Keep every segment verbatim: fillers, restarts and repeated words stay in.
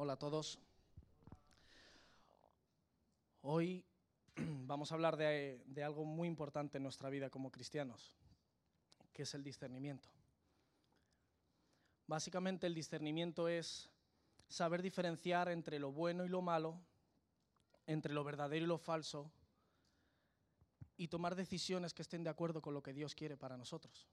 Hola a todos. Hoy vamos a hablar de, de algo muy importante en nuestra vida como cristianos, que es el discernimiento. Básicamente el discernimiento es saber diferenciar entre lo bueno y lo malo, entre lo verdadero y lo falso, y tomar decisiones que estén de acuerdo con lo que Dios quiere para nosotros.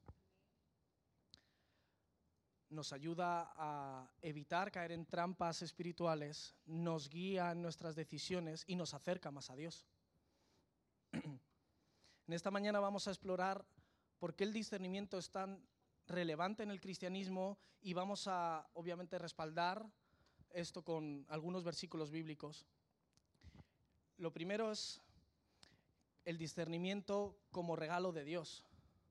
Nos ayuda a evitar caer en trampas espirituales, nos guía en nuestras decisiones y nos acerca más a Dios. En esta mañana vamos a explorar por qué el discernimiento es tan relevante en el cristianismo y vamos a, obviamente, respaldar esto con algunos versículos bíblicos. Lo primero es el discernimiento como regalo de Dios.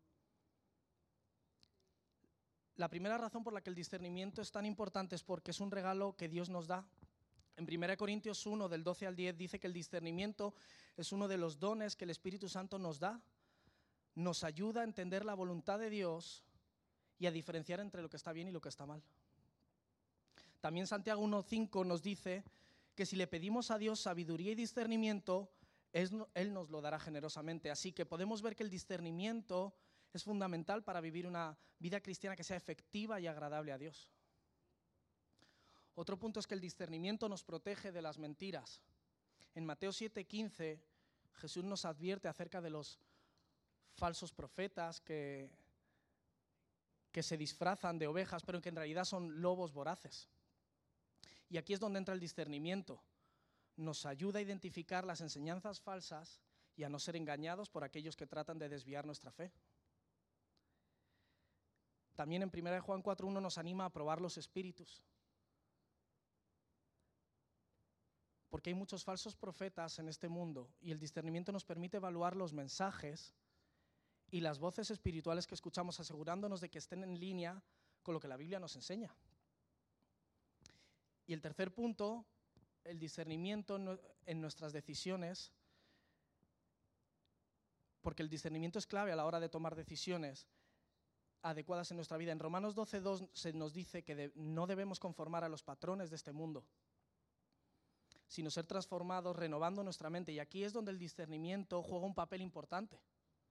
La primera razón por la que el discernimiento es tan importante es porque es un regalo que Dios nos da. En primera Corintios uno, del doce al diez, dice que el discernimiento es uno de los dones que el Espíritu Santo nos da. Nos ayuda a entender la voluntad de Dios y a diferenciar entre lo que está bien y lo que está mal. También Santiago uno cinco nos dice que si le pedimos a Dios sabiduría y discernimiento, Él nos lo dará generosamente. Así que podemos ver que el discernimiento es fundamental para vivir una vida cristiana que sea efectiva y agradable a Dios. Otro punto es que el discernimiento nos protege de las mentiras. En Mateo siete quince, Jesús nos advierte acerca de los falsos profetas que, que se disfrazan de ovejas, pero que en realidad son lobos voraces. Y aquí es donde entra el discernimiento. Nos ayuda a identificar las enseñanzas falsas y a no ser engañados por aquellos que tratan de desviar nuestra fe. También en primera Juan cuatro uno nos anima a probar los espíritus. Porque hay muchos falsos profetas en este mundo y el discernimiento nos permite evaluar los mensajes y las voces espirituales que escuchamos, asegurándonos de que estén en línea con lo que la Biblia nos enseña. Y el tercer punto, el discernimiento en nuestras decisiones, porque el discernimiento es clave a la hora de tomar decisiones adecuadas en nuestra vida. En Romanos doce dos se nos dice que de, no debemos conformar a los patrones de este mundo, sino ser transformados renovando nuestra mente. Y aquí es donde el discernimiento juega un papel importante.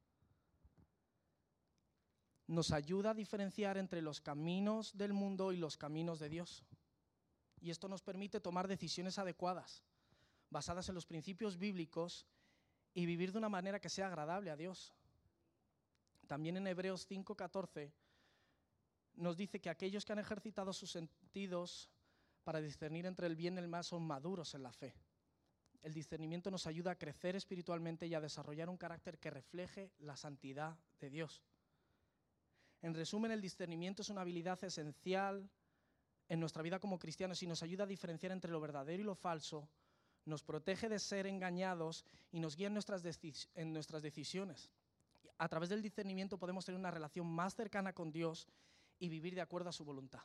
Nos ayuda a diferenciar entre los caminos del mundo y los caminos de Dios. Y esto nos permite tomar decisiones adecuadas, basadas en los principios bíblicos y vivir de una manera que sea agradable a Dios. También en Hebreos cinco catorce nos dice que aquellos que han ejercitado sus sentidos para discernir entre el bien y el mal son maduros en la fe. El discernimiento nos ayuda a crecer espiritualmente y a desarrollar un carácter que refleje la santidad de Dios. En resumen, el discernimiento es una habilidad esencial en nuestra vida como cristianos y nos ayuda a diferenciar entre lo verdadero y lo falso, nos protege de ser engañados y nos guía en nuestras, deci- en nuestras decisiones. A través del discernimiento podemos tener una relación más cercana con Dios y vivir de acuerdo a su voluntad.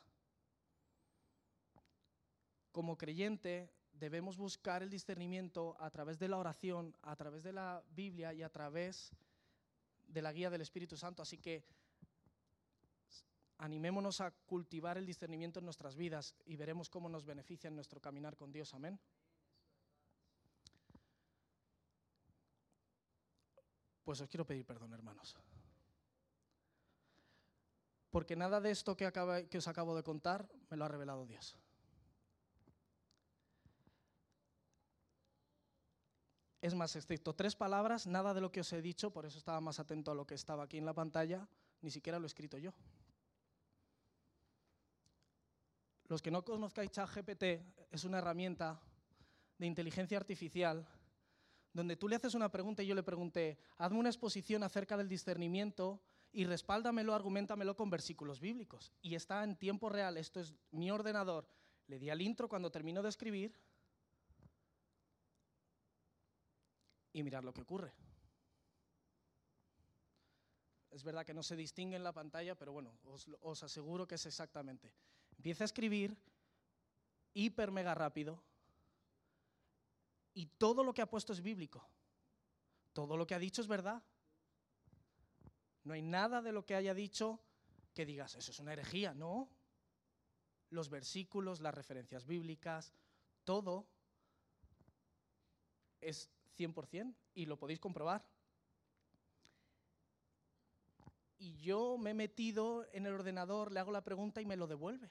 Como creyente debemos buscar el discernimiento a través de la oración, a través de la Biblia y a través de la guía del Espíritu Santo. Así que animémonos a cultivar el discernimiento en nuestras vidas y veremos cómo nos beneficia en nuestro caminar con Dios. Amén. Pues os quiero pedir perdón, hermanos. Porque nada de esto que, acaba, que os acabo de contar me lo ha revelado Dios. Es más, excepto tres palabras, nada de lo que os he dicho, por eso estaba más atento a lo que estaba aquí en la pantalla, ni siquiera lo he escrito yo. Los que no conozcáis ChatGPT, es una herramienta de inteligencia artificial donde tú le haces una pregunta y yo le pregunté, hazme una exposición acerca del discernimiento y respáldamelo, argumentamelo con versículos bíblicos. Y está en tiempo real, esto es mi ordenador. Le di al intro cuando terminó de escribir y mirad lo que ocurre. Es verdad que no se distingue en la pantalla, pero bueno, os, os aseguro que es exactamente. Empieza a escribir hiper mega rápido y todo lo que ha puesto es bíblico. Todo lo que ha dicho es verdad. No hay nada de lo que haya dicho que digas, eso es una herejía, no. los versículos, las referencias bíblicas, todo es cien por ciento y lo podéis comprobar. Y yo me he metido en el ordenador, le hago la pregunta y me lo devuelve.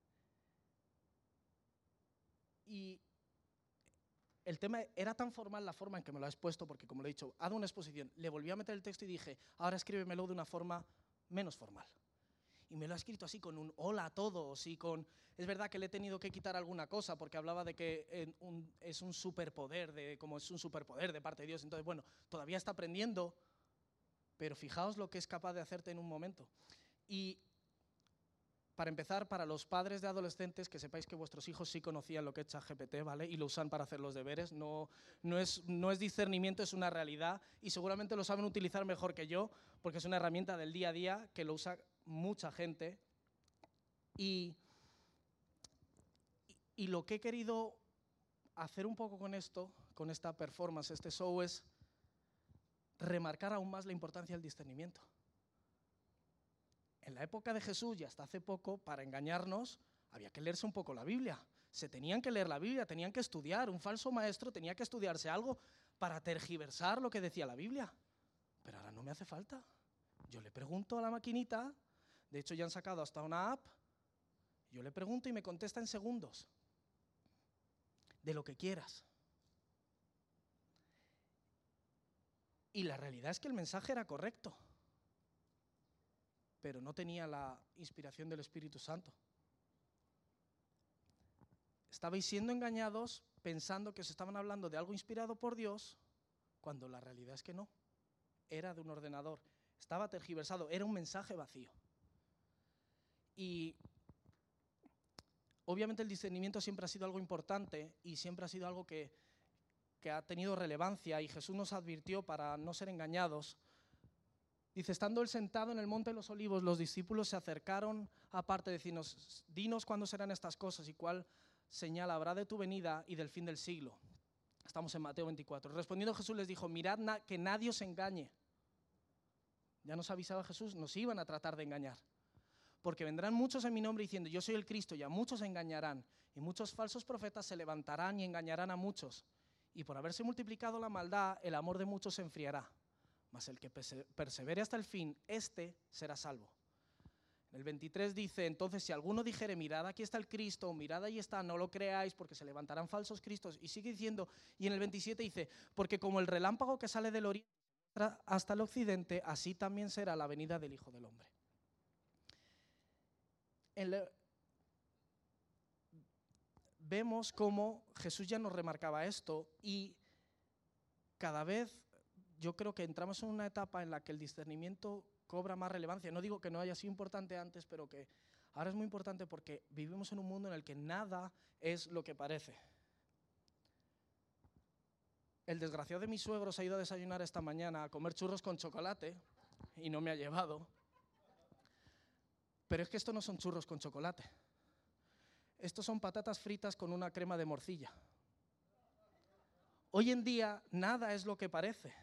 Y el tema era tan formal la forma en que me lo ha expuesto, porque como lo he dicho, ha dado una exposición, le volví a meter el texto y dije, ahora escríbemelo de una forma menos formal. Y me lo ha escrito así con un hola a todos y con… Es verdad que le he tenido que quitar alguna cosa porque hablaba de que en un, es un superpoder, de como es un superpoder de parte de Dios. Entonces, bueno, todavía está aprendiendo, pero fijaos lo que es capaz de hacerte en un momento. Y para empezar, para los padres de adolescentes, que sepáis que vuestros hijos sí conocían lo que es ChatGPT, ¿vale? Y lo usan para hacer los deberes. No, no, es, no es discernimiento, es una realidad. Y seguramente lo saben utilizar mejor que yo, porque es una herramienta del día a día que lo usa mucha gente. Y, y, y lo que he querido hacer un poco con esto, con esta performance, este show, es remarcar aún más la importancia del discernimiento. En la época de Jesús y hasta hace poco, para engañarnos, había que leerse un poco la Biblia. Se tenían que leer la Biblia, tenían que estudiar. Un falso maestro tenía que estudiarse algo para tergiversar lo que decía la Biblia. Pero ahora no me hace falta. Yo le pregunto a la maquinita, de hecho ya han sacado hasta una app, yo le pregunto y me contesta en segundos, de lo que quieras. Y la realidad es que el mensaje era correcto, pero no tenía la inspiración del Espíritu Santo. Estabais siendo engañados pensando que os estaban hablando de algo inspirado por Dios, cuando la realidad es que no. Era de un ordenador, estaba tergiversado, era un mensaje vacío. Y obviamente el discernimiento siempre ha sido algo importante y siempre ha sido algo que, que ha tenido relevancia, y Jesús nos advirtió para no ser engañados. Dice, estando él sentado en el monte de los olivos, los discípulos se acercaron aparte de decirnos, dinos cuándo serán estas cosas y cuál señal habrá de tu venida y del fin del siglo. Estamos en Mateo veinticuatro. Respondiendo Jesús les dijo, mirad na- que nadie os engañe. Ya nos avisaba Jesús, nos iban a tratar de engañar. Porque vendrán muchos en mi nombre diciendo, yo soy el Cristo, y a muchos engañarán. Y muchos falsos profetas se levantarán y engañarán a muchos. Y por haberse multiplicado la maldad, el amor de muchos se enfriará. Mas el que persevere hasta el fin, éste será salvo. En el veintitrés dice, entonces si alguno dijere, mirad aquí está el Cristo, o mirad ahí está, no lo creáis, porque se levantarán falsos cristos. Y sigue diciendo, y en el veintisiete dice, porque como el relámpago que sale del oriente hasta el occidente, así también será la venida del Hijo del Hombre. El, vemos cómo Jesús ya nos remarcaba esto, y cada vez yo creo que entramos en una etapa en la que el discernimiento cobra más relevancia. No digo que no haya sido importante antes, pero que ahora es muy importante porque vivimos en un mundo en el que nada es lo que parece. El desgraciado de mis suegros ha ido a desayunar esta mañana a comer churros con chocolate y no me ha llevado. Pero es que esto no son churros con chocolate. Estos son patatas fritas con una crema de morcilla. Hoy en día nada es lo que parece.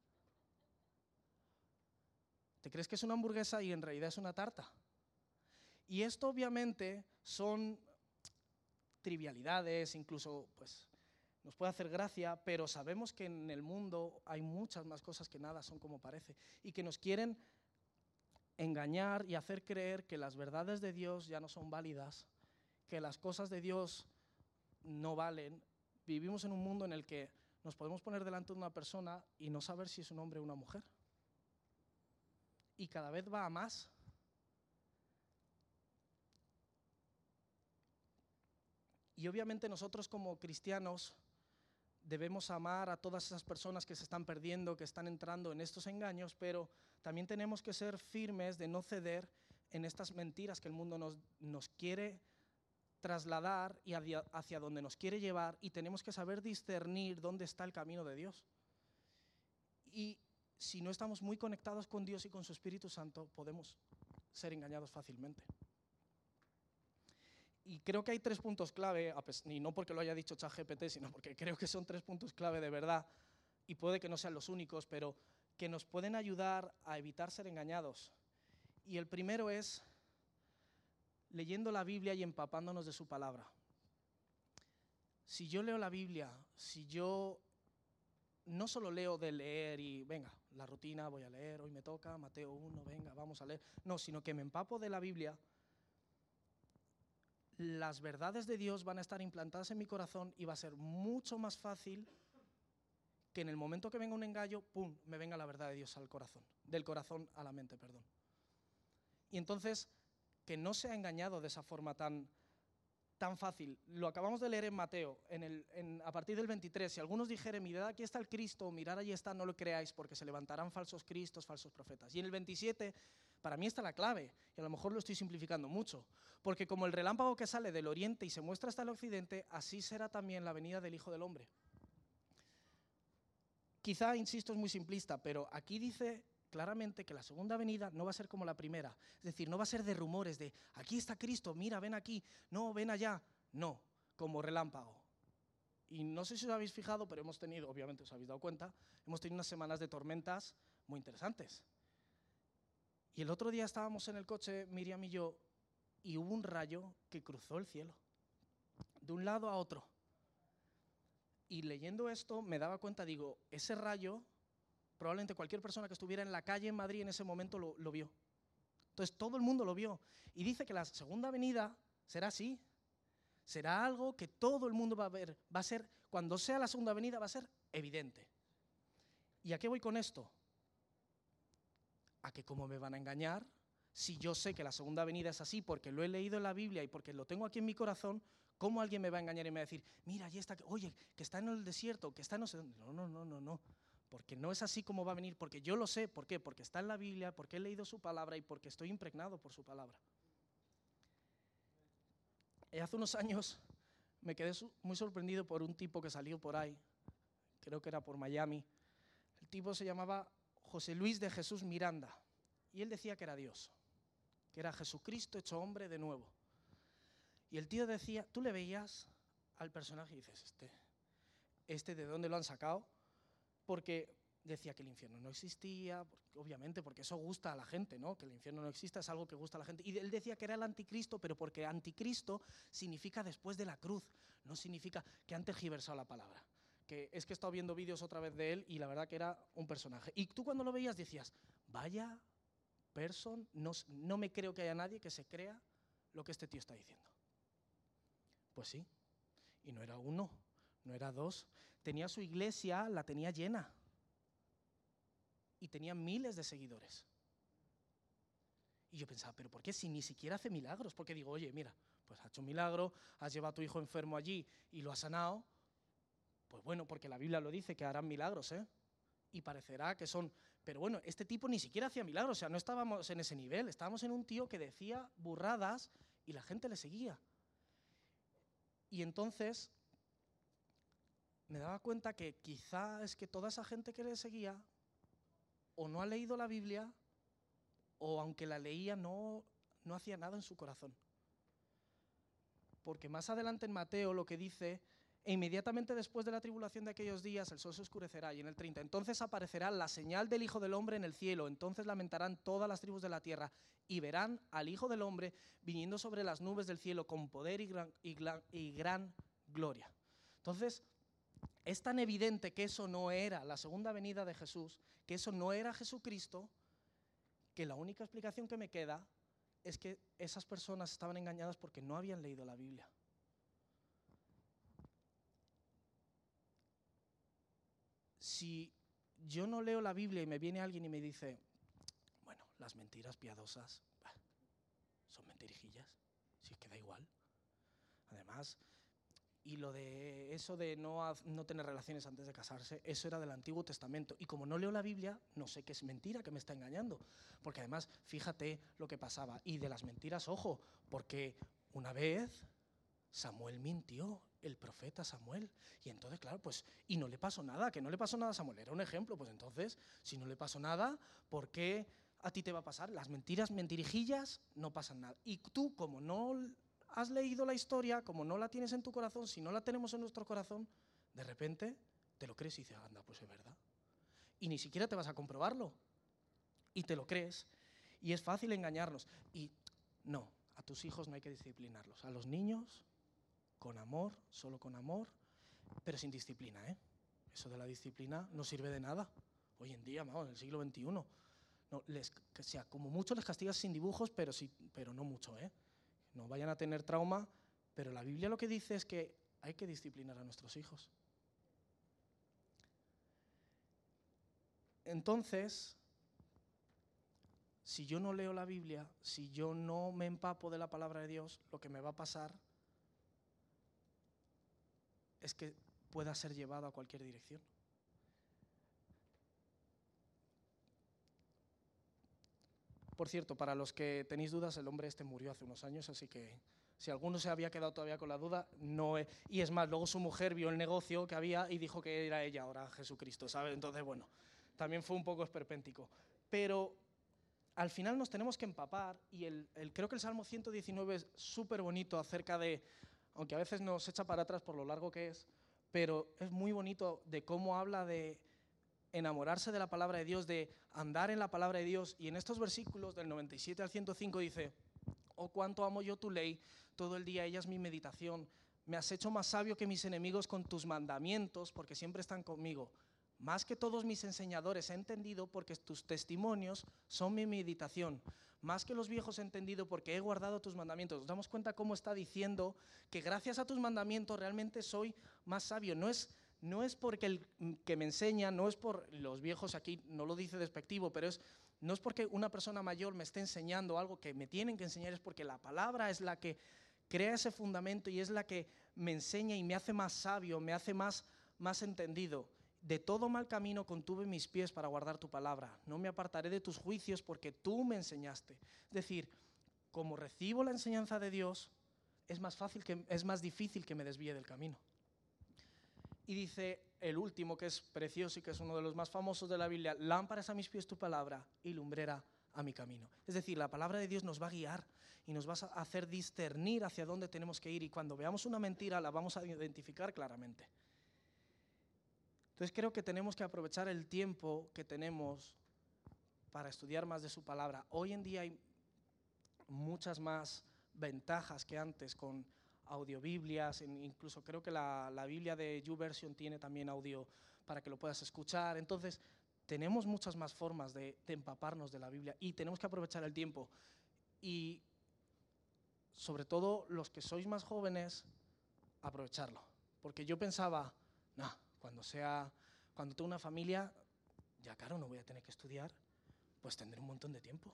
Te crees que es una hamburguesa y en realidad es una tarta. Y esto obviamente son trivialidades, incluso pues nos puede hacer gracia, pero sabemos que en el mundo hay muchas más cosas que nada son como parece y que nos quieren engañar y hacer creer que las verdades de Dios ya no son válidas, que las cosas de Dios no valen. Vivimos en un mundo en el que nos podemos poner delante de una persona y no saber si es un hombre o una mujer. Y cada vez va a más. Y obviamente nosotros como cristianos debemos amar a todas esas personas que se están perdiendo, que están entrando en estos engaños, pero también tenemos que ser firmes de no ceder en estas mentiras que el mundo nos, nos quiere trasladar y hacia, hacia donde nos quiere llevar, y tenemos que saber discernir dónde está el camino de Dios. Y si no estamos muy conectados con Dios y con su Espíritu Santo, podemos ser engañados fácilmente. Y creo que hay tres puntos clave, y no porque lo haya dicho ChatGPT, sino porque creo que son tres puntos clave de verdad, y puede que no sean los únicos, pero que nos pueden ayudar a evitar ser engañados. Y el primero es leyendo la Biblia y empapándonos de su palabra. Si yo leo la Biblia, si yo no solo leo de leer y, venga, la rutina, voy a leer, hoy me toca, Mateo uno, venga, vamos a leer. No, sino que me empapo de la Biblia, las verdades de Dios van a estar implantadas en mi corazón y va a ser mucho más fácil que en el momento que venga un engaño, pum, me venga la verdad de Dios al corazón, del corazón a la mente, perdón. Y entonces, que no sea engañado de esa forma tan, tan fácil. Lo acabamos de leer en Mateo, en el, en, a partir del veintitrés. Si algunos dijeren, mirad aquí está el Cristo, mirad allí está, no lo creáis, porque se levantarán falsos cristos, falsos profetas. Y en el veintisiete, para mí está la clave, y a lo mejor lo estoy simplificando mucho, porque como el relámpago que sale del oriente y se muestra hasta el occidente, así será también la venida del Hijo del Hombre. Quizá, insisto, es muy simplista, pero aquí dice claramente que la segunda venida no va a ser como la primera. Es decir, no va a ser de rumores, de aquí está Cristo, mira, ven aquí, no, ven allá. No, como relámpago. Y no sé si os habéis fijado, pero hemos tenido, obviamente os habéis dado cuenta, hemos tenido unas semanas de tormentas muy interesantes. Y el otro día estábamos en el coche, Miriam y yo, y hubo un rayo que cruzó el cielo, de un lado a otro. Y leyendo esto me daba cuenta, digo, ese rayo, probablemente cualquier persona que estuviera en la calle en Madrid en ese momento lo, lo vio. Entonces todo el mundo lo vio. Y dice que la segunda venida será así. Será algo que todo el mundo va a ver. Va a ser, cuando sea la segunda venida, va a ser evidente. ¿Y a qué voy con esto? A que cómo me van a engañar si yo sé que la segunda venida es así porque lo he leído en la Biblia y porque lo tengo aquí en mi corazón. ¿Cómo alguien me va a engañar y me va a decir, mira, allí está, oye, que está en el desierto, que está no sé dónde? No, no, no, no, no. Porque no es así como va a venir, porque yo lo sé. ¿Por qué? Porque está en la Biblia, porque he leído su palabra y porque estoy impregnado por su palabra. Y hace unos años me quedé muy sorprendido por un tipo que salió por ahí, creo que era por Miami. El tipo se llamaba José Luis de Jesús Miranda y él decía que era Dios, que era Jesucristo hecho hombre de nuevo. Y el tío decía, tú le veías al personaje y dices, este, este ¿de dónde lo han sacado? Porque decía que el infierno no existía, porque, obviamente, porque eso gusta a la gente, ¿no? Que el infierno no exista es algo que gusta a la gente. Y él decía que era el anticristo, pero porque anticristo significa después de la cruz, no significa que han tergiversado la palabra. Que es que he estado viendo vídeos otra vez de él y la verdad que era un personaje. Y tú cuando lo veías decías, vaya person, no, no me creo que haya nadie que se crea lo que este tío está diciendo. Pues sí, y no era uno, no era dos, tenía su iglesia, la tenía llena y tenía miles de seguidores. Y yo pensaba, ¿pero por qué si ni siquiera hace milagros? Porque digo, oye, mira, pues ha hecho un milagro, has llevado a tu hijo enfermo allí y lo has sanado, pues bueno, porque la Biblia lo dice, que harán milagros, ¿eh? Y parecerá que son, pero bueno, este tipo ni siquiera hacía milagros, o sea, no estábamos en ese nivel, estábamos en un tío que decía burradas y la gente le seguía. Y entonces me daba cuenta que quizá es que toda esa gente que le seguía o no ha leído la Biblia o aunque la leía no, no hacía nada en su corazón. Porque más adelante en Mateo lo que dice, e inmediatamente después de la tribulación de aquellos días el sol se oscurecerá, y en el treinta, entonces aparecerá la señal del Hijo del Hombre en el cielo, entonces lamentarán todas las tribus de la tierra y verán al Hijo del Hombre viniendo sobre las nubes del cielo con poder y gran, y gran, y gran gloria. Entonces, es tan evidente que eso no era la segunda venida de Jesús, que eso no era Jesucristo, que la única explicación que me queda es que esas personas estaban engañadas porque no habían leído la Biblia. Si yo no leo la Biblia y me viene alguien y me dice, bueno, las mentiras piadosas bah, son mentirijillas, si es que da igual. Además, y lo de eso de no, no tener relaciones antes de casarse, eso era del Antiguo Testamento. Y como no leo la Biblia, no sé qué es mentira, que me está engañando. Porque además, fíjate lo que pasaba. Y de las mentiras, ojo, porque una vez Samuel mintió, el profeta Samuel. Y entonces, claro, pues, y no le pasó nada, que no le pasó nada a Samuel, era un ejemplo. Pues entonces, si no le pasó nada, ¿por qué a ti te va a pasar? Las mentiras, mentirijillas, no pasan nada. Y tú, como no has leído la historia, como no la tienes en tu corazón, si no la tenemos en nuestro corazón, de repente te lo crees y dices, anda, pues es verdad. Y ni siquiera te vas a comprobarlo. Y te lo crees. Y es fácil engañarnos. Y no, a tus hijos no hay que disciplinarlos. A los niños, con amor, solo con amor, pero sin disciplina, ¿eh? Eso de la disciplina no sirve de nada. Hoy en día, vamos, en el siglo veintiuno. No, les, que sea, como mucho les castigas sin dibujos, pero, sí, pero no mucho, ¿eh? No vayan a tener trauma, pero la Biblia lo que dice es que hay que disciplinar a nuestros hijos. Entonces, si yo no leo la Biblia, si yo no me empapo de la palabra de Dios, lo que me va a pasar es que pueda ser llevado a cualquier dirección. Por cierto, para los que tenéis dudas, el hombre este murió hace unos años, así que si alguno se había quedado todavía con la duda, no es. Y es más, luego su mujer vio el negocio que había y dijo que era ella ahora Jesucristo, ¿sabes? Entonces, bueno, también fue un poco esperpéntico. Pero al final nos tenemos que empapar y el, el, creo que el Salmo ciento diecinueve es súper bonito acerca de, aunque a veces nos echa para atrás por lo largo que es, pero es muy bonito de cómo habla de enamorarse de la palabra de Dios, de andar en la palabra de Dios. Y en estos versículos del noventa y siete al ciento cinco dice: oh, cuánto amo yo tu ley, todo el día ella es mi meditación. Me has hecho más sabio que mis enemigos con tus mandamientos, porque siempre están conmigo. Más que todos mis enseñadores he entendido, porque tus testimonios son mi meditación. Más que los viejos he entendido, porque he guardado tus mandamientos. Nos damos cuenta cómo está diciendo que gracias a tus mandamientos realmente soy más sabio. No es, no es porque el que me enseña, no es por los viejos, aquí no lo dice despectivo, pero es, no es porque una persona mayor me esté enseñando algo que me tienen que enseñar, es porque la palabra es la que crea ese fundamento y es la que me enseña y me hace más sabio, me hace más, más entendido. De todo mal camino contuve mis pies para guardar tu palabra. No me apartaré de tus juicios porque tú me enseñaste. Es decir, como recibo la enseñanza de Dios, es más fácil que, es más difícil que me desvíe del camino. Y dice el último, que es precioso y que es uno de los más famosos de la Biblia: lámparas a mis pies tu palabra y lumbrera a mi camino. Es decir, la palabra de Dios nos va a guiar y nos va a hacer discernir hacia dónde tenemos que ir, y cuando veamos una mentira la vamos a identificar claramente. Entonces creo que tenemos que aprovechar el tiempo que tenemos para estudiar más de su palabra. Hoy en día hay muchas más ventajas que antes con audiobiblias, incluso creo que la, la Biblia de YouVersion tiene también audio para que lo puedas escuchar. Entonces tenemos muchas más formas de, de empaparnos de la Biblia y tenemos que aprovechar el tiempo. Y sobre todo los que sois más jóvenes, aprovecharlo. Porque yo pensaba, no, cuando sea, cuando tenga una familia, ya claro, no voy a tener que estudiar, pues tendré un montón de tiempo.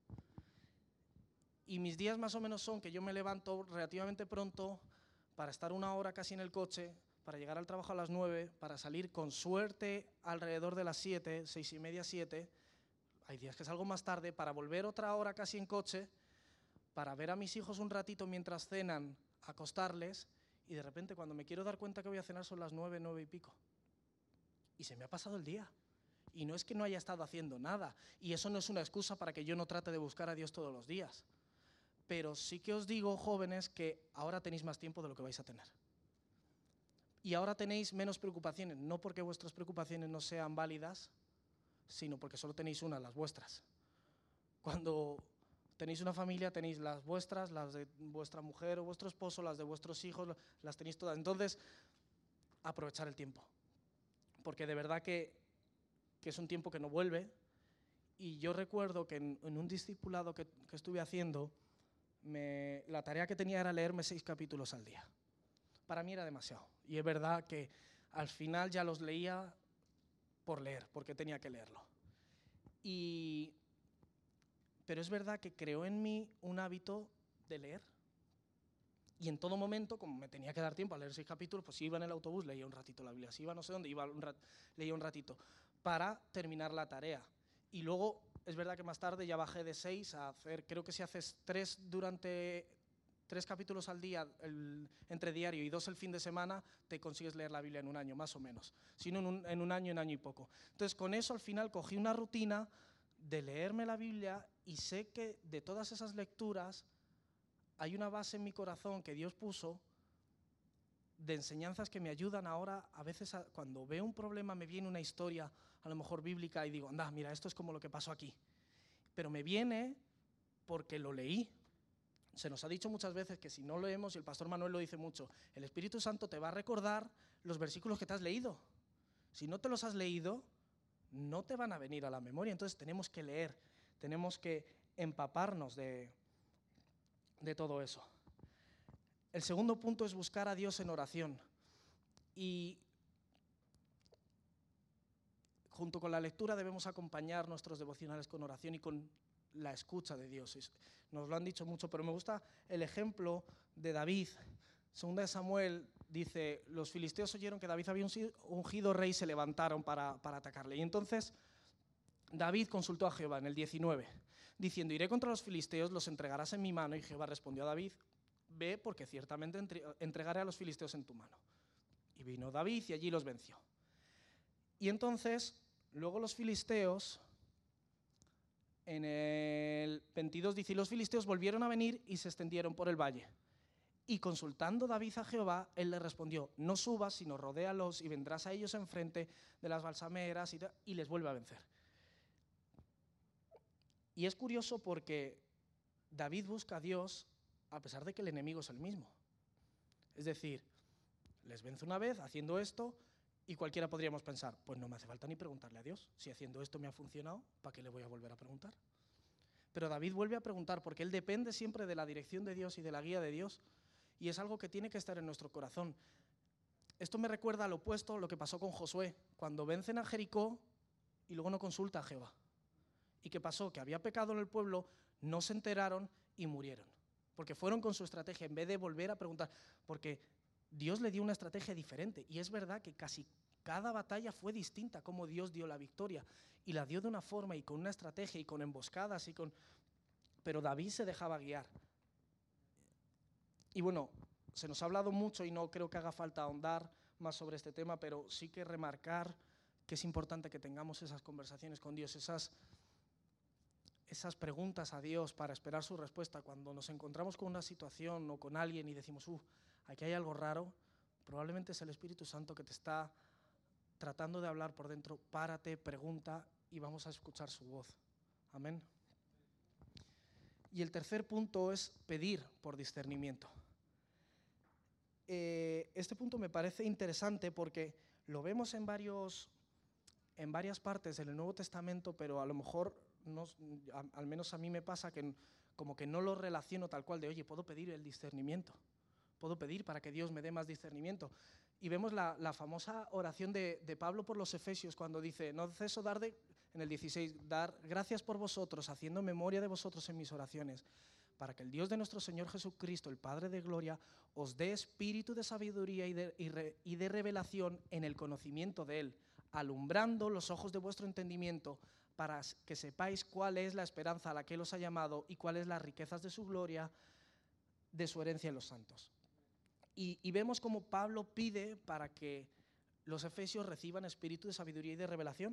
Y mis días más o menos son que yo me levanto relativamente pronto para estar una hora casi en el coche, para llegar al trabajo a las nueve, para salir con suerte alrededor de las siete, seis y media, siete. Hay días que salgo más tarde para volver otra hora casi en coche, para ver a mis hijos un ratito mientras cenan, acostarles, y de repente cuando me quiero dar cuenta que voy a cenar son las nueve, nueve y pico. Y se me ha pasado el día. Y no es que no haya estado haciendo nada, y eso no es una excusa para que yo no trate de buscar a Dios todos los días. Pero sí que os digo, jóvenes, que ahora tenéis más tiempo de lo que vais a tener. Y ahora tenéis menos preocupaciones, no porque vuestras preocupaciones no sean válidas, sino porque solo tenéis una, las vuestras. Cuando tenéis una familia, tenéis las vuestras, las de vuestra mujer o vuestro esposo, las de vuestros hijos, las tenéis todas. Entonces, aprovechar el tiempo. Porque de verdad que, que es un tiempo que no vuelve. Y yo recuerdo que en, en un discipulado que, que estuve haciendo, me, la tarea que tenía era leerme seis capítulos al día. Para mí era demasiado. Y es verdad que al final ya los leía por leer, porque tenía que leerlo. Y, pero es verdad que creó en mí un hábito de leer. Y en todo momento, como me tenía que dar tiempo a leer seis capítulos, pues si iba en el autobús leía un ratito la Biblia, si iba no sé dónde, iba un rat, leía un ratito, para terminar la tarea. Y luego, es verdad que más tarde ya bajé de seis a hacer, creo que si haces tres durante, tres capítulos al día, el, entre diario y dos el fin de semana, te consigues leer la Biblia en un año, más o menos. Si no, en un, en un año, en año y poco. Entonces, con eso al final cogí una rutina de leerme la Biblia y sé que de todas esas lecturas hay una base en mi corazón que Dios puso de enseñanzas que me ayudan ahora. A veces a, cuando veo un problema me viene una historia a lo mejor bíblica y digo, anda, mira, esto es como lo que pasó aquí. Pero me viene porque lo leí. Se nos ha dicho muchas veces que si no leemos, y el pastor Manuel lo dice mucho, el Espíritu Santo te va a recordar los versículos que te has leído. Si no te los has leído, no te van a venir a la memoria. Entonces tenemos que leer, tenemos que empaparnos de, de todo eso. El segundo punto es buscar a Dios en oración. Y junto con la lectura debemos acompañar nuestros devocionales con oración y con la escucha de Dios. Nos lo han dicho mucho, pero me gusta el ejemplo de David. Segunda de Samuel dice, los filisteos oyeron que David había ungido rey y se levantaron para, para atacarle. Y entonces David consultó a Jehová en el diecinueve, diciendo, iré contra los filisteos, los entregarás en mi mano. Y Jehová respondió a David, ve, porque ciertamente entregaré a los filisteos en tu mano. Y vino David y allí los venció. Y entonces, luego los filisteos, en el veintidós dice, y los filisteos volvieron a venir y se extendieron por el valle. Y consultando David a Jehová, él le respondió, no subas, sino rodéalos y vendrás a ellos enfrente de las balsameras y, y les vuelve a vencer. Y es curioso porque David busca a Dios a pesar de que el enemigo es el mismo. Es decir, les vence una vez haciendo esto y cualquiera podríamos pensar, pues no me hace falta ni preguntarle a Dios. Si haciendo esto me ha funcionado, ¿para qué le voy a volver a preguntar? Pero David vuelve a preguntar porque él depende siempre de la dirección de Dios y de la guía de Dios. Y es algo que tiene que estar en nuestro corazón. Esto me recuerda al opuesto a lo que pasó con Josué, cuando vencen a Jericó y luego no consulta a Jehová. ¿Y qué pasó? Que había pecado en el pueblo, no se enteraron y murieron. Porque fueron con su estrategia en vez de volver a preguntar. Porque Dios le dio una estrategia diferente. Y es verdad que casi cada batalla fue distinta, como Dios dio la victoria. Y la dio de una forma y con una estrategia y con emboscadas y con... Pero David se dejaba guiar. Y bueno, se nos ha hablado mucho y no creo que haga falta ahondar más sobre este tema, pero sí que remarcar que es importante que tengamos esas conversaciones con Dios, esas, esas preguntas a Dios para esperar su respuesta. Cuando nos encontramos con una situación o con alguien y decimos, uh, aquí hay algo raro, probablemente es el Espíritu Santo que te está tratando de hablar por dentro. Párate, pregunta y vamos a escuchar su voz. Amén. Y el tercer punto es pedir por discernimiento. Eh, este punto me parece interesante porque lo vemos en, varios, en varias partes del Nuevo Testamento, pero a lo mejor, no, a, al menos a mí me pasa que como que no lo relaciono tal cual de, oye, puedo pedir el discernimiento, puedo pedir para que Dios me dé más discernimiento. Y vemos la, la famosa oración de, de Pablo por los Efesios cuando dice, no ceso dar de, en el dieciséis, dar gracias por vosotros, haciendo memoria de vosotros en mis oraciones, para que el Dios de nuestro Señor Jesucristo, el Padre de gloria, os dé espíritu de sabiduría y de, y, re, y de revelación en el conocimiento de Él, alumbrando los ojos de vuestro entendimiento, para que sepáis cuál es la esperanza a la que Él os ha llamado y cuáles las riquezas de su gloria, de su herencia en los santos. Y, y vemos cómo Pablo pide para que los efesios reciban espíritu de sabiduría y de revelación.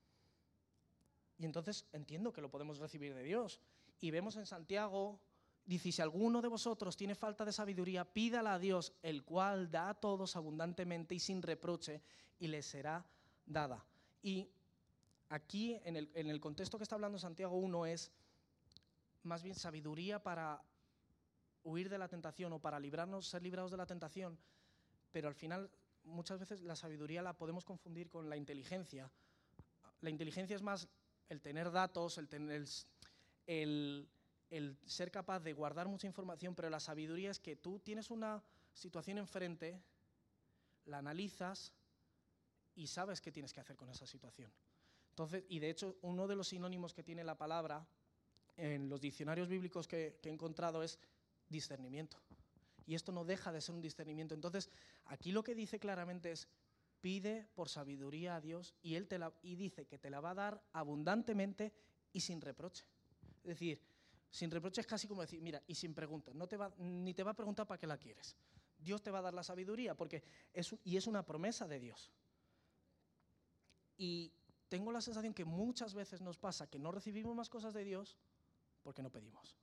Y entonces entiendo que lo podemos recibir de Dios. Y vemos en Santiago, dice, si alguno de vosotros tiene falta de sabiduría, pídala a Dios, el cual da a todos abundantemente y sin reproche, y le será dada. Y aquí, en el, en el contexto que está hablando Santiago uno, es más bien sabiduría para huir de la tentación o para librarnos, ser librados de la tentación, pero al final muchas veces la sabiduría la podemos confundir con la inteligencia. La inteligencia es más el tener datos, el, tener, el, el, el ser capaz de guardar mucha información, pero la sabiduría es que tú tienes una situación enfrente, la analizas y sabes qué tienes que hacer con esa situación. Entonces, y de hecho, uno de los sinónimos que tiene la palabra en los diccionarios bíblicos que, que he encontrado es discernimiento. Y esto no deja de ser un discernimiento. Entonces, aquí lo que dice claramente es, pide por sabiduría a Dios y, él te la, y dice que te la va a dar abundantemente y sin reproche. Es decir, sin reproche es casi como decir, mira, y sin preguntas, no te va, ni te va a preguntar para qué la quieres. Dios te va a dar la sabiduría, porque es, y es una promesa de Dios. Y tengo la sensación que muchas veces nos pasa que no recibimos más cosas de Dios porque no pedimos.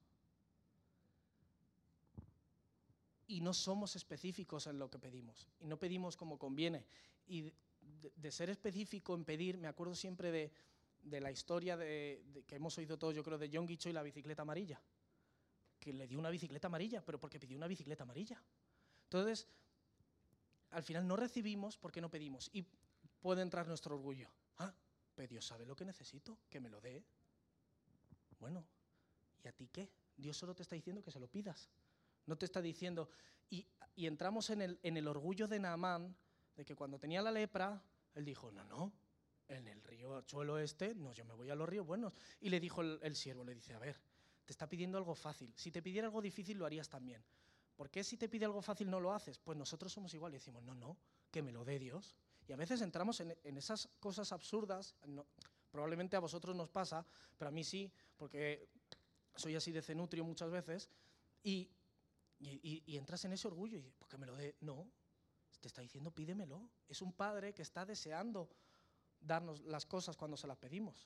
Y no somos específicos en lo que pedimos, y no pedimos como conviene. Y de, de ser específico en pedir, me acuerdo siempre de, de la historia de, de, que hemos oído todos, yo creo, de John Guicho y la bicicleta amarilla. Que porque le dio una bicicleta amarilla, pero porque pidió una bicicleta amarilla. Entonces, al final no recibimos porque no pedimos. Y puede entrar nuestro orgullo. Ah, pero Dios sabe lo que necesito, que me lo dé. Bueno, ¿y a ti qué? Dios solo te está diciendo que se lo pidas. No te está diciendo... Y, y entramos en el, en el orgullo de Naamán, de que cuando tenía la lepra, él dijo, no, no, en el río Chuelo este, no, yo me voy a los ríos buenos. Y le dijo el, el siervo, le dice, a ver, te está pidiendo algo fácil. Si te pidiera algo difícil, lo harías también. ¿Por qué si te pide algo fácil no lo haces? Pues nosotros somos igual y decimos, no, no, que me lo dé Dios. Y a veces entramos en, en esas cosas absurdas, no, probablemente a vosotros nos pasa, pero a mí sí, porque soy así de cenutrio muchas veces, y, y, y entras en ese orgullo y ¿por qué me lo dé? No, te está diciendo pídemelo. Es un padre que está deseando darnos las cosas cuando se las pedimos.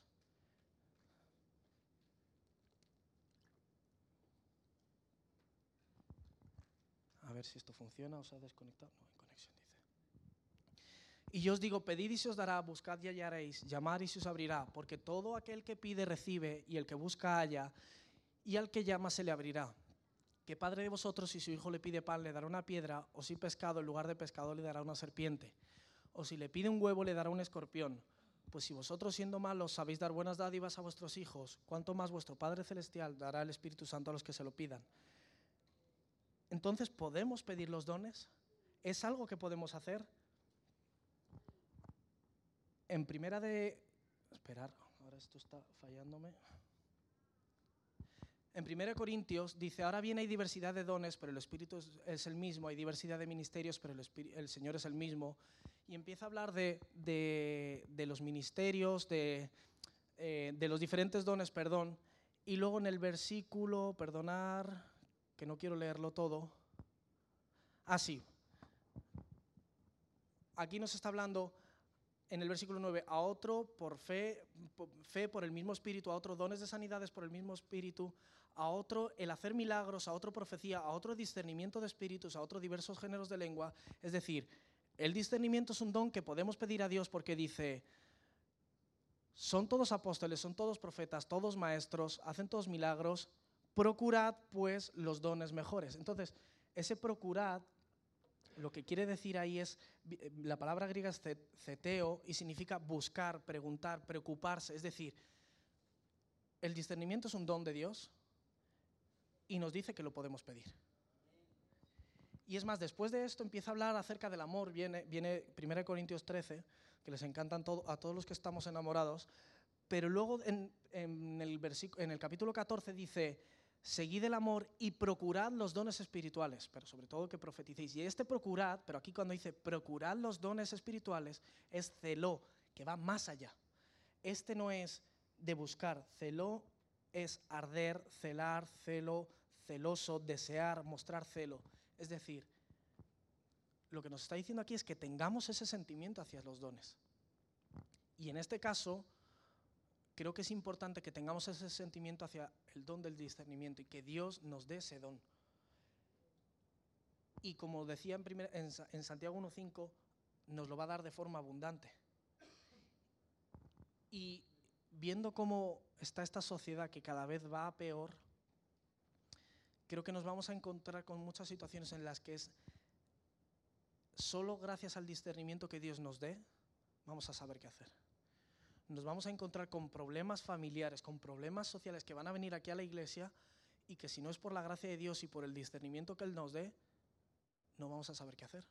A ver si esto funciona o se ha desconectado. No, en conexión dice. Y yo os digo, pedid y se os dará, buscad y hallaréis, llamad y se os abrirá, porque todo aquel que pide recibe, y el que busca halla, y al que llama se le abrirá. ¿Qué padre de vosotros, si su hijo le pide pan, le dará una piedra, o si pescado, en lugar de pescado, le dará una serpiente? O si le pide un huevo, le dará un escorpión. Pues si vosotros, siendo malos, sabéis dar buenas dádivas a vuestros hijos, ¿cuánto más vuestro Padre Celestial dará el Espíritu Santo a los que se lo pidan? Entonces, ¿podemos pedir los dones? ¿Es algo que podemos hacer? En primera de... Esperar, ahora esto está fallándome. En primera de Corintios dice, ahora bien hay diversidad de dones, pero el Espíritu es, es el mismo, hay diversidad de ministerios, pero el, Espíritu, el Señor es el mismo. Y empieza a hablar de, de, de los ministerios, de, eh, de los diferentes dones, perdón. Y luego en el versículo, perdonar, que no quiero leerlo todo. Ah, sí. Aquí nos está hablando... En el versículo nueve, a otro por fe, por fe por el mismo espíritu, a otro dones de sanidades por el mismo espíritu, a otro el hacer milagros, a otro profecía, a otro discernimiento de espíritus, a otro diversos géneros de lengua. Es decir, el discernimiento es un don que podemos pedir a Dios porque dice, son todos apóstoles, son todos profetas, todos maestros, hacen todos milagros, procurad pues los dones mejores. Entonces, ese procurad, lo que quiere decir ahí es, la palabra griega es ceteo y significa buscar, preguntar, preocuparse. Es decir, el discernimiento es un don de Dios y nos dice que lo podemos pedir. Y es más, después de esto empieza a hablar acerca del amor. Viene, viene primera Corintios trece, que les encantan todo, a todos los que estamos enamorados, pero luego en, en, el en el capítulo catorce dice... Seguid el amor y procurad los dones espirituales, pero sobre todo que profeticéis. Y este procurad, pero aquí cuando dice procurad los dones espirituales, es celó, que va más allá. Este no es de buscar, celó es arder, celar, celo, celoso, desear, mostrar celo. Es decir, lo que nos está diciendo aquí es que tengamos ese sentimiento hacia los dones. Y en este caso... Creo que es importante que tengamos ese sentimiento hacia el don del discernimiento y que Dios nos dé ese don. Y como decía en, primer, en, en Santiago uno cinco, nos lo va a dar de forma abundante. Y viendo cómo está esta sociedad que cada vez va a peor, creo que nos vamos a encontrar con muchas situaciones en las que es solo gracias al discernimiento que Dios nos dé, vamos a saber qué hacer. Nos vamos a encontrar con problemas familiares, con problemas sociales que van a venir aquí a la iglesia y que si no es por la gracia de Dios y por el discernimiento que Él nos dé, no vamos a saber qué hacer.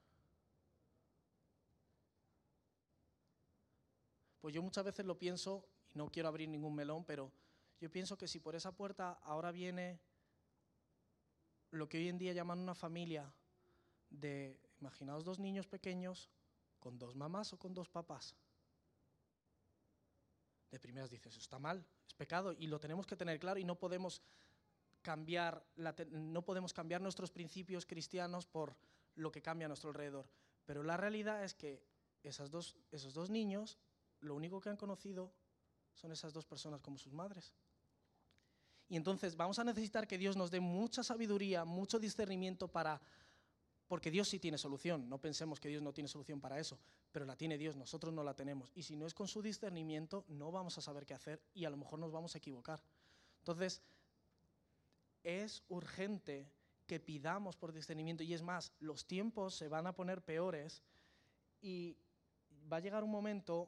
Pues yo muchas veces lo pienso, y no quiero abrir ningún melón, pero yo pienso que si por esa puerta ahora viene lo que hoy en día llaman una familia de, imaginaos dos niños pequeños con dos mamás o con dos papás. De primeras dices, eso está mal, es pecado y lo tenemos que tener claro y no podemos cambiar, la te no podemos cambiar nuestros principios cristianos por lo que cambia a nuestro alrededor. Pero la realidad es que esas dos, esos dos niños, lo único que han conocido son esas dos personas como sus madres. Y entonces vamos a necesitar que Dios nos dé mucha sabiduría, mucho discernimiento para... Porque Dios sí tiene solución, no pensemos que Dios no tiene solución para eso, pero la tiene Dios, nosotros no la tenemos. Y si no es con su discernimiento, no vamos a saber qué hacer y a lo mejor nos vamos a equivocar. Entonces, es urgente que pidamos por discernimiento, y es más, los tiempos se van a poner peores y va a llegar un momento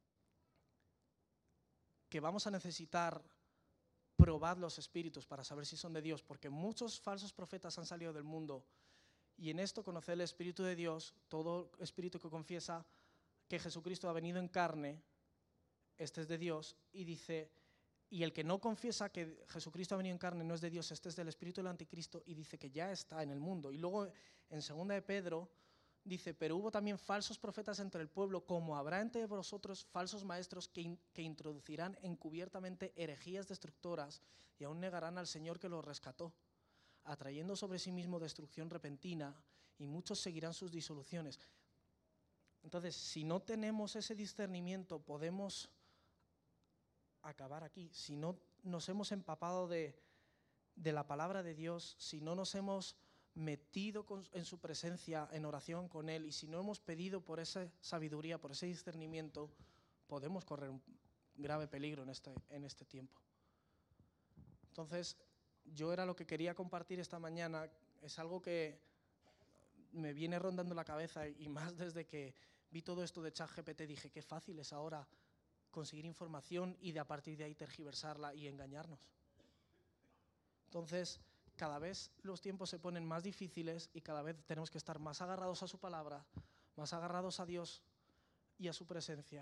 que vamos a necesitar probar los espíritus para saber si son de Dios, porque muchos falsos profetas han salido del mundo, y en esto conocer el Espíritu de Dios, todo espíritu que confiesa que Jesucristo ha venido en carne, este es de Dios, y dice, y el que no confiesa que Jesucristo ha venido en carne no es de Dios, este es del espíritu del anticristo, y dice que ya está en el mundo. Y luego en segunda de Pedro dice, pero hubo también falsos profetas entre el pueblo, como habrá entre vosotros falsos maestros que, in, que introducirán encubiertamente herejías destructoras y aún negarán al Señor que los rescató, atrayendo sobre sí mismo destrucción repentina, y muchos seguirán sus disoluciones. Entonces, si no tenemos ese discernimiento, podemos acabar aquí. Si no nos hemos empapado de, de la palabra de Dios, si no nos hemos metido con, en su presencia, en oración con Él, y si no hemos pedido por esa sabiduría, por ese discernimiento, podemos correr un grave peligro en este, en este tiempo. Entonces, yo era lo que quería compartir esta mañana. Es algo que me viene rondando la cabeza, y más desde que vi todo esto de ChatGPT, dije, qué fácil es ahora conseguir información y de a partir de ahí tergiversarla y engañarnos. Entonces, cada vez los tiempos se ponen más difíciles y cada vez tenemos que estar más agarrados a su palabra, más agarrados a Dios y a su presencia,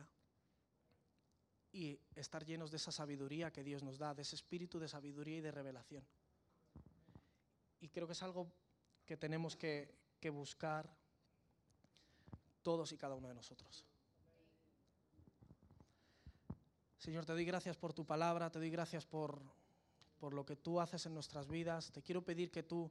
y estar llenos de esa sabiduría que Dios nos da, de ese espíritu de sabiduría y de revelación. Y creo que es algo que tenemos que, que buscar todos y cada uno de nosotros. Señor, te doy gracias por tu palabra, te doy gracias por, por lo que tú haces en nuestras vidas. Te quiero pedir que tú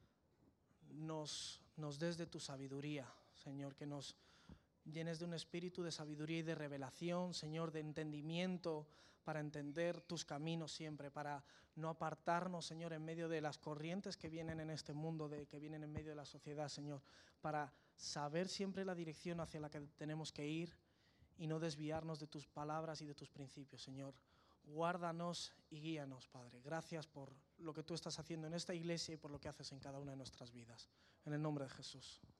nos, nos des de tu sabiduría, Señor, que nos llenes de un espíritu de sabiduría y de revelación, Señor, de entendimiento, para entender tus caminos siempre, para no apartarnos, Señor, en medio de las corrientes que vienen en este mundo, de, que vienen en medio de la sociedad, Señor, para saber siempre la dirección hacia la que tenemos que ir y no desviarnos de tus palabras y de tus principios, Señor. Guárdanos y guíanos, Padre. Gracias por lo que tú estás haciendo en esta iglesia y por lo que haces en cada una de nuestras vidas. En el nombre de Jesús.